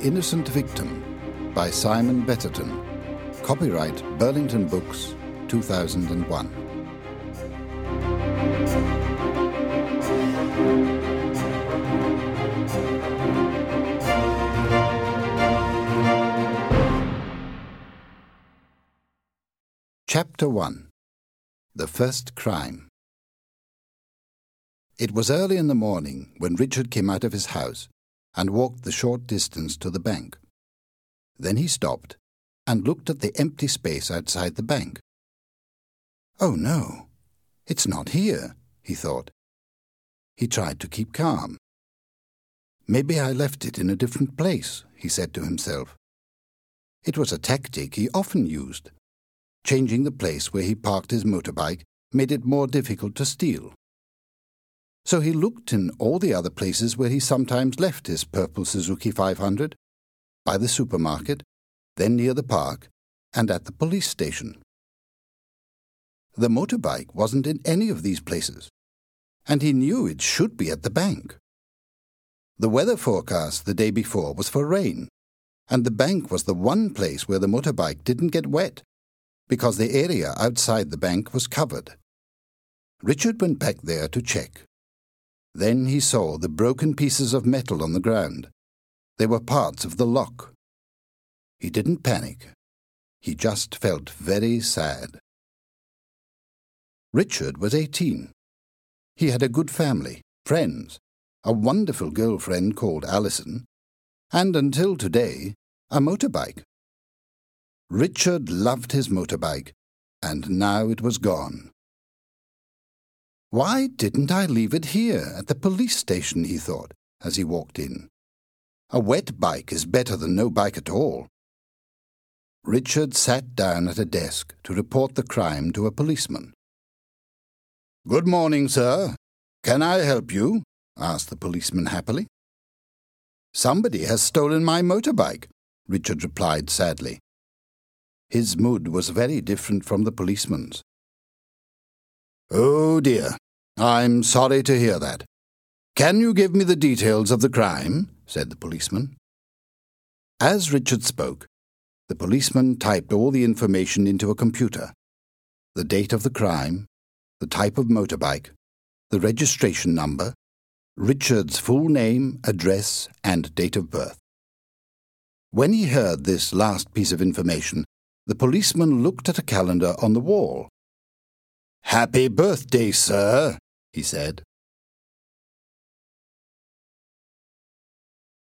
Innocent Victim by Simon Betterton. Copyright Burlington Books, 2001. Chapter 1. The First Crime. It was early in the morning when Richard came out of his house and walked the short distance to the bank. Then he stopped and looked at the empty space outside the bank. "Oh no, it's not here," he thought. He tried to keep calm. "Maybe I left it in a different place," he said to himself. It was a tactic he often used. Changing the place where he parked his motorbike made it more difficult to steal. So he looked in all the other places where he sometimes left his purple Suzuki 500, by the supermarket, then near the park, and at the police station. The motorbike wasn't in any of these places, and he knew it should be at the bank. The weather forecast the day before was for rain, and the bank was the one place where the motorbike didn't get wet, because the area outside the bank was covered. Richard went back there to check. Then he saw the broken pieces of metal on the ground. They were parts of the lock. He didn't panic. He just felt very sad. Richard was 18. He had a good family, friends, a wonderful girlfriend called Alison, and until today, a motorbike. Richard loved his motorbike, and now it was gone. "Why didn't I leave it here at the police station?" he thought as he walked in. "A wet bike is better than no bike at all." Richard sat down at a desk to report the crime to a policeman. "Good morning, sir. Can I help you?" asked the policeman happily. "Somebody has stolen my motorbike," Richard replied sadly. His mood was very different from the policeman's. "Oh dear, I'm sorry to hear that. Can you give me the details of the crime?" said the policeman. As Richard spoke, the policeman typed all the information into a computer: the date of the crime, the type of motorbike, the registration number, Richard's full name, address, and date of birth. When he heard this last piece of information, the policeman looked at a calendar on the wall. "Happy birthday, sir," he said.